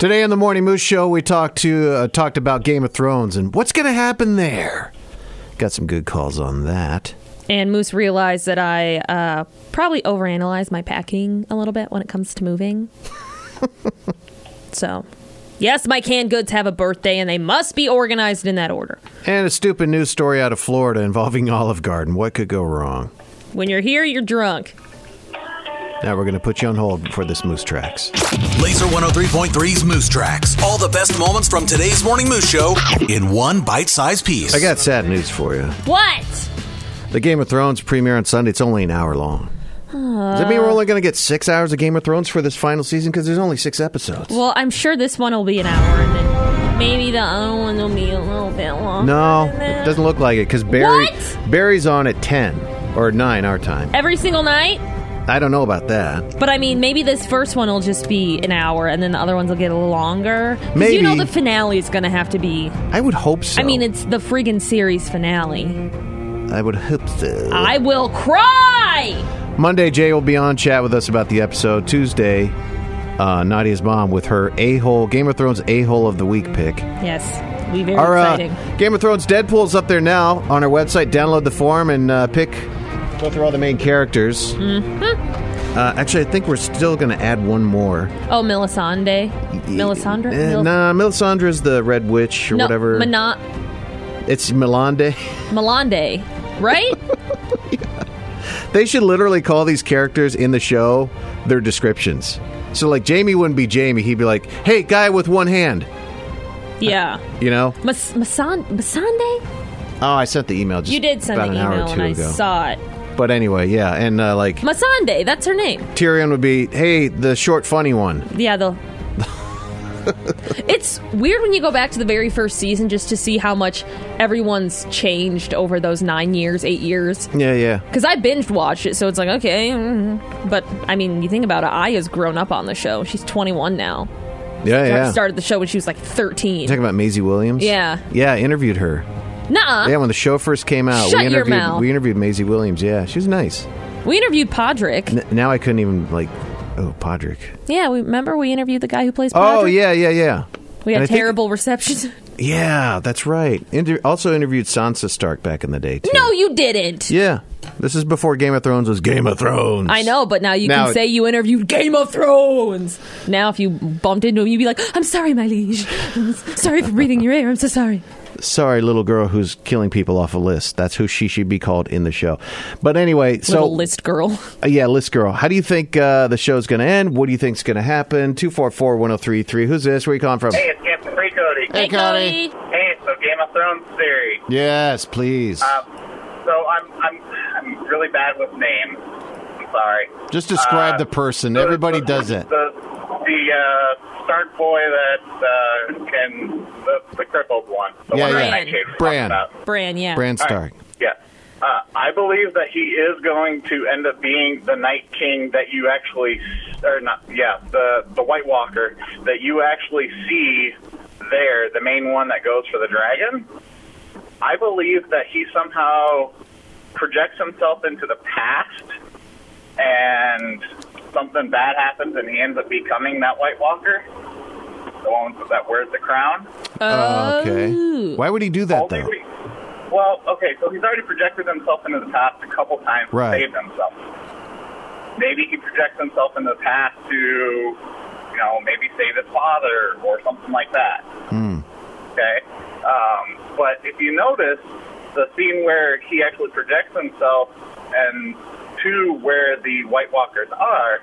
Today on the Morning Moose Show, we talked about Game of Thrones and what's going to happen there. Got some good calls on that. And Moose realized that I probably overanalyze my packing a little bit when it comes to moving. So, yes, my canned goods have a birthday, and they must be organized in that order. And a stupid news story out of Florida involving Olive Garden. What could go wrong? When you're here, you're drunk. Now we're going to put you on hold for this Moose Tracks. Laser 103.3's Moose Tracks. All the best moments from today's Morning Moose Show in one bite-sized piece. I got sad news for you. What? The Game of Thrones premiere on Sunday, it's only an hour long. Does that mean we're only going to get 6 hours of Game of Thrones for this final season? Because there's only 6 episodes. Well, I'm sure this one will be an hour, and then maybe the other one will be a little bit longer. No, it doesn't look like it, because Barry's on at 10 or 9 our time. Every single night? I don't know about that. But I mean, maybe this first one will just be an hour, and then the other ones will get a little longer. Maybe. You know the finale is going to have to be... I would hope so. I mean, it's the friggin' series finale. I would hope so. I will cry! Monday, Jay will be on, chat with us about the episode. Tuesday, Nadia's mom with her A-hole, Game of Thrones A-hole of the week pick. Yes, it'll be very exciting. Game of Thrones Deadpool's up there now on our website. Download the form and go through all the main characters. Mm-hmm. Actually, I think we're still going to add one more. Oh, Melisandre? Melisandre? Nah, Melisandre's the Red Witch or whatever. It's Melande. Melande, right? They should literally call these characters in the show their descriptions. So, like, Jamie wouldn't be Jamie. He'd be like, hey, guy with one hand. Yeah. You know? Masande? Oh, I sent the email just You did send about the an hour email, or two and I ago. saw it. But anyway, yeah. And, like... Masande, that's her name. Tyrion would be, hey, the short, funny one. Yeah, It's weird when you go back to the very first season just to see how much everyone's changed over those 8 years. Yeah. Because I binged watched it, so it's like, okay. But, I mean, you think about it, Aya's grown up on the show. She's 21 now. Yeah. Started the show when she was like 13. You talking about Maisie Williams? Yeah. Yeah, I interviewed her. Nuh-uh. Yeah, when the show first came out, Shut your mouth. We interviewed Maisie Williams. Yeah, she was nice. We interviewed Podrick. Now I couldn't even, like... Oh, Podrick. Yeah, remember we interviewed the guy who plays Podrick? Oh, yeah. We had terrible reception. Yeah, that's right. Also interviewed Sansa Stark back in the day, too. No, you didn't. Yeah. This is before Game of Thrones was Game of Thrones. I know, but now you can say you interviewed Game of Thrones. Now if you bumped into him, you'd be like, I'm sorry, my liege. I'm sorry for breathing your ear. I'm so sorry. Sorry, little girl who's killing people off a list. That's who she should be called in the show. But anyway, little list girl. Yeah, list girl. How do you think the show's going to end? What do you think's going to happen? 244-1033. Who's this? Where are you calling from? Hey, it's Captain Free Cody. Hey, Cody. Hey, so Game of Thrones theory. Yes, please. So I'm really bad with names. I'm sorry. Just describe the person. Everybody does it. The Stark boy that can the crippled one. The one that Nightshade was talking about. Bran, yeah. Bran Stark. Right. Yeah. I believe that he is going to end up being the Night King that you actually, or not, yeah, the White Walker that you actually see there, the main one that goes for the dragon. I believe that he somehow projects himself into the past and something bad happens and he ends up becoming that White Walker, the one that wears the crown. Okay. Why would he do that, though? Well, okay, so he's already projected himself into the past a couple times to save himself. Maybe he projects himself into the past to, maybe save his father or something like that. Okay? But if you notice, the scene where he actually projects himself and to where the White Walkers are,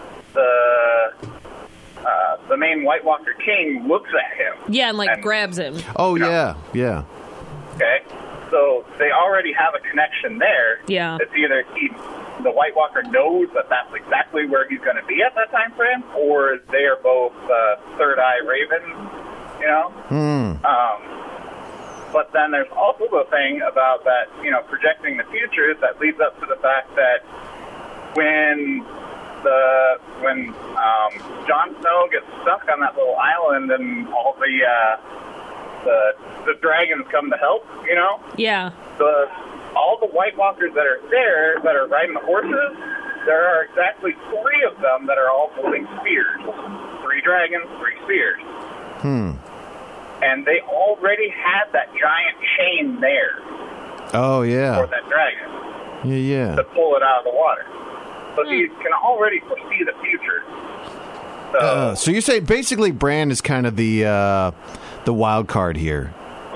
the main White Walker King looks at him. Yeah, and grabs him. Oh, yeah. Okay? So they already have a connection there. Yeah. It's either the White Walker knows that that's exactly where he's going to be at that time frame, or they are both Third Eye Ravens, But then there's also the thing about that, projecting the future that leads up to the fact that when Jon Snow gets stuck on that little island and all the dragons come to help, Yeah. All the White Walkers that are there, that are riding the horses, there are exactly 3 of them that are all holding spears. 3 dragons, 3 spears. And they already had that giant chain there Oh, yeah. for that dragon Yeah. to pull it out of the water. So he can already foresee the future. So you say basically Bran is kind of the wild card here.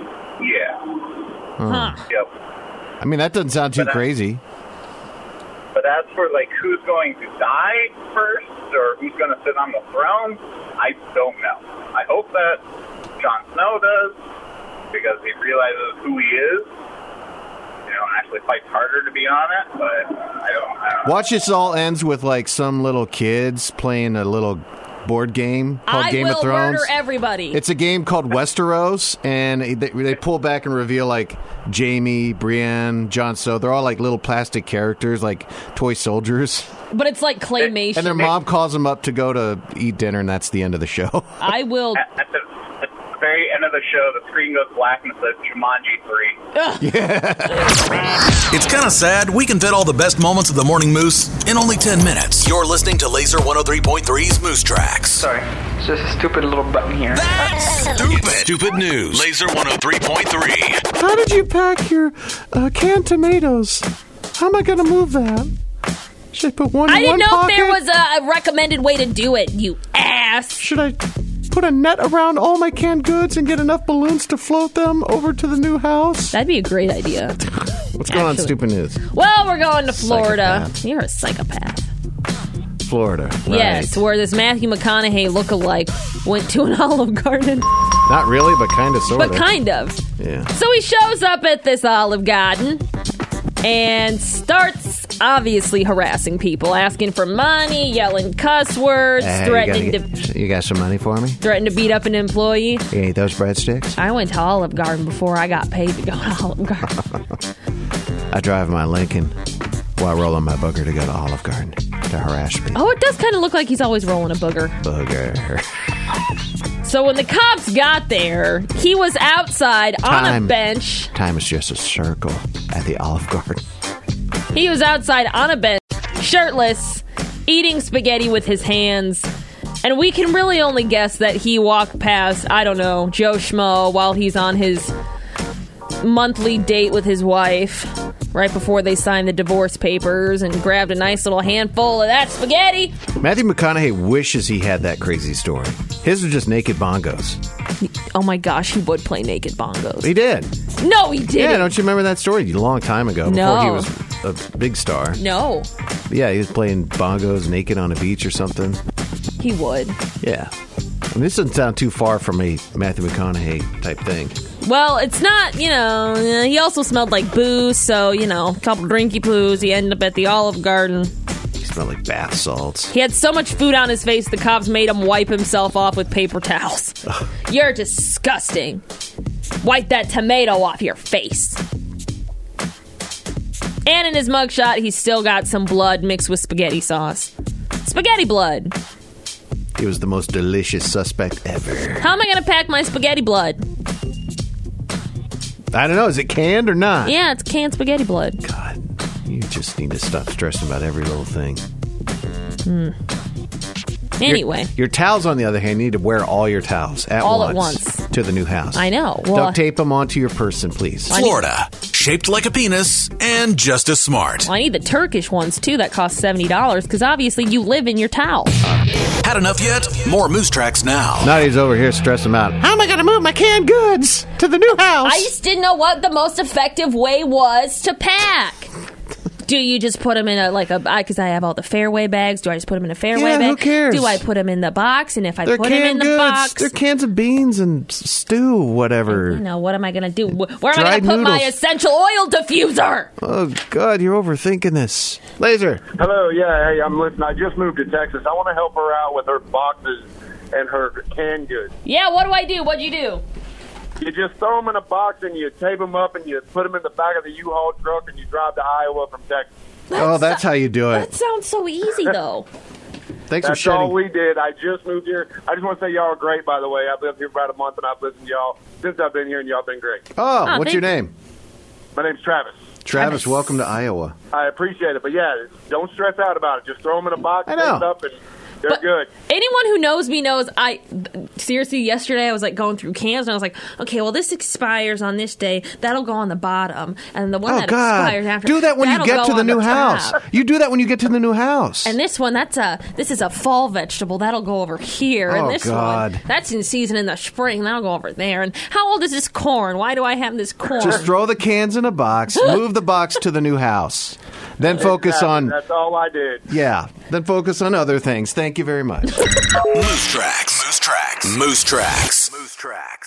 Yeah. Huh. Yep. I mean, that doesn't sound too crazy. But as for, like, who's going to die first or who's going to sit on the throne, I don't know. I hope that Jon Snow does, because he realizes who he is. You know, and actually fights harder to be on it, but I don't know. Watch this all ends with, like, some little kids playing a little board game called Game of Thrones. I will murder everybody. It's a game called Westeros, and they pull back and reveal, like, Jaime, Brienne, Jon Snow. They're all, like, little plastic characters, like toy soldiers. But it's like claymation. And their mom calls them up to go to eat dinner, and that's the end of the show. I will... At the very end of the show, the screen goes black and it says Jumanji 3. It's kind of sad. We can fit all the best moments of the Morning Moose in only 10 minutes. You're listening to Laser 103.3's Moose Tracks. Sorry, it's just a stupid little button here. That's stupid. Stupid news. Laser 103.3. How did you pack your canned tomatoes? How am I going to move that? Should I put one in I didn't one know pocket? if there was a recommended way to do it, you ass. Should I put a net around all my canned goods and get enough balloons to float them over to the new house? That'd be a great idea. What's going on, Actually. Stupid News? Well, we're going to Florida. Psychopath. You're a psychopath. Florida. Right. Yes, where this Matthew McConaughey lookalike went to an Olive Garden. Not really, but kind of, sort But of. kind of. Yeah. So he shows up at this Olive Garden and starts obviously harassing people, asking for money, yelling cuss words, threatening You got some money for me? to beat up an employee. You ate those breadsticks? I went to Olive Garden before I got paid to go to Olive Garden. I drive my Lincoln while rolling my booger to go to Olive Garden to harass people. Oh, it does kind of look like he's always rolling a booger. Booger. So when the cops got there, he was outside on a bench. Time is just a circle at the Olive Garden. He was outside on a bench, shirtless, eating spaghetti with his hands. And we can really only guess that he walked past, I don't know, Joe Schmo while he's on his monthly date with his wife right before they signed the divorce papers and grabbed a nice little handful of that spaghetti. Matthew McConaughey wishes he had that crazy story. His was just naked bongos. Oh my gosh, he would play naked bongos. He did. No, he didn't. Yeah, don't you remember that story? A long time ago, No. before he was a big star. No, Yeah, he was playing bongos naked on a beach or something. he would. Yeah. I mean, this doesn't sound too far from a Matthew McConaughey type thing. Well, it's not, he also smelled like booze, so, a couple drinky poos. He ended up at the Olive Garden. He smelled like bath salts. He had so much food on his face, the cops made him wipe himself off with paper towels. You're disgusting. Wipe that tomato off your face. And in his mugshot, he's still got some blood mixed with spaghetti sauce. Spaghetti blood. He was the most delicious suspect ever. How am I going to pack my spaghetti blood? I don't know. Is it canned or not? Yeah, it's canned spaghetti blood. God, you just need to stop stressing about every little thing. Anyway. Your towels, on the other hand, you need to wear all your towels at once to the new house. I know. Well, Duct tape them onto your person, please. Florida, shaped like a penis and just as smart. I need the Turkish ones, too, that cost $70, because obviously you live in your towel. Had enough yet? More Moose Tracks now. Nadia's over here stressing out. How am I going to move my canned goods to the new house? I just didn't know what the most effective way was to pack. Do you just put them in because I have all the Fairway bags. Do I just put them in a Fairway bag? Who cares? Do I put them in the box? And if I They're put them in canned the goods. box, They're cans of beans and stew, whatever. what am I going to do? Where am I Dried going to put my noodles. essential oil diffuser? Oh, God, you're overthinking this. Laser. Hello, yeah, hey, I'm listening. I just moved to Texas. I want to help her out with her boxes and her canned goods. Yeah, what do I do? What'd you do? You just throw them in a box and you tape them up and you put them in the back of the U-Haul truck and you drive to Iowa from Texas. That's how you do it. That sounds so easy, though. Thanks for That's sharing. all we did. I just moved here. I just want to say y'all are great, by the way. I've lived here for about a month and I've listened to y'all since I've been here and y'all been great. Oh, what's your thank name? My name's Travis. Travis, welcome to Iowa. I appreciate it. But yeah, don't stress out about it. Just throw them in a box, I know. tape it up, and They're good. Anyone who knows me knows seriously, yesterday I was like going through cans and I was like, okay, well this expires on this day. That'll go on the bottom. And the one that expires after. Do that when you get to the new house. You do that when you get to the new house. And this one, this is a fall vegetable. That'll go over here. And this one, that's in season in the spring. That'll go over there. And how old is this corn? Why do I have this corn? Just throw the cans in a box, move the box to the new house. Then focus on... That's all I did. Yeah. Then focus on other things. Thank you very much. Moose Tracks. Moose Tracks. Moose Tracks. Moose Tracks.